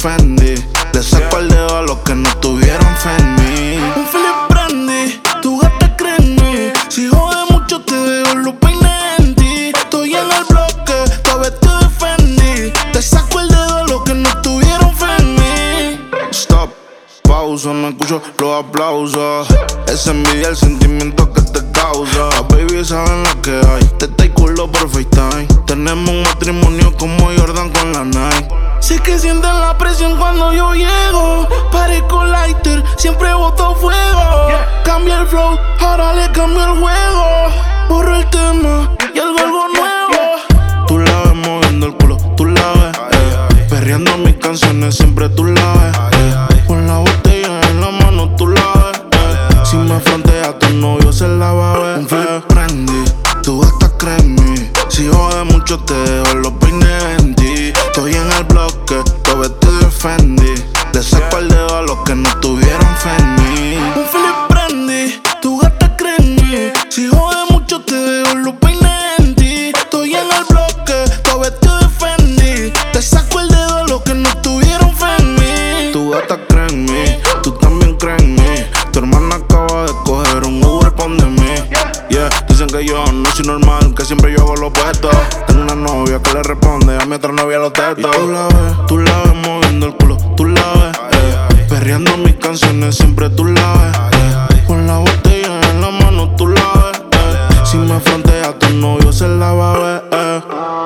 Fendi. Le saco el dedo a los que no tuvieron fe en mí. Un Philip Brandy, tu gata cree en mí. Si jode mucho te dejo los peines en ti. Estoy en el bloque, todo vestido de Fendi. Te saco el dedo a los que no tuvieron fe en mí. Stop, pausa, no escucho los aplausos. Esa envidia, el sentimiento que te causa. Las baby saben lo que hay. Te está culo por FaceTime. Tenemos un matrimonio como Jordan con la Nike. Sé que sienten la presión cuando yo llego. Parezco lighter, siempre boto fuego. Cambia el flow, ahora le cambio el juego. Borro el tema y algo nuevo. Tú la ves moviendo el culo, tú la ves, perreando mis canciones, siempre tú la ves, con la botella en la mano, tú la ves, si me frontea tu novio se la va a ver. Un Philip Brandy, tú hasta crees en mí. Si jode mucho te dejo los peines en ti. Estoy en el bloque, todo vestido de Fendi. Le saco el dedo a los que no tuvieron fe en mí. Un Philip Brandy, tu gata cree en mí. Si jode mucho te dejo los peines en ti. Estoy en el bloque, todo vestido de Fendi. Te saco el dedo a los que no tuvieron fe en mí. Tu gata cree en mí, tú también crees en mí. Tu hermana acaba de coger un Uber pa' donde mí. Yeah, dicen que yo no soy normal, que siempre yo hago lo opuesto. Tengo una novia que le responde a mi otra novia los textos. Tú la ves moviendo el culo, tú la ves, perreando mis canciones, siempre tú la ves, con la botella en la mano, tú la ves, si me frontea tu novio se la va a ver.